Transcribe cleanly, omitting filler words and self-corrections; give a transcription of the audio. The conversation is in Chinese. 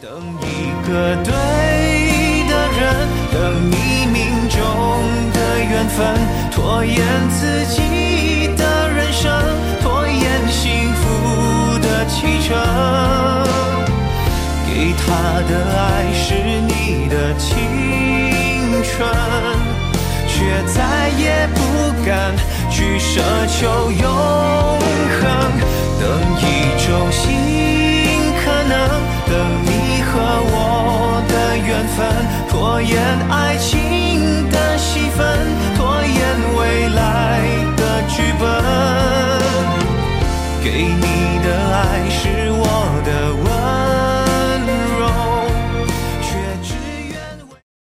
等一个对的人，等你命中的缘分，拖延自己的人生，拖延幸福的启程。给他的爱是你的青春，却再也不敢去奢求永恒。等一种新可能，等你和我的缘分，拖延爱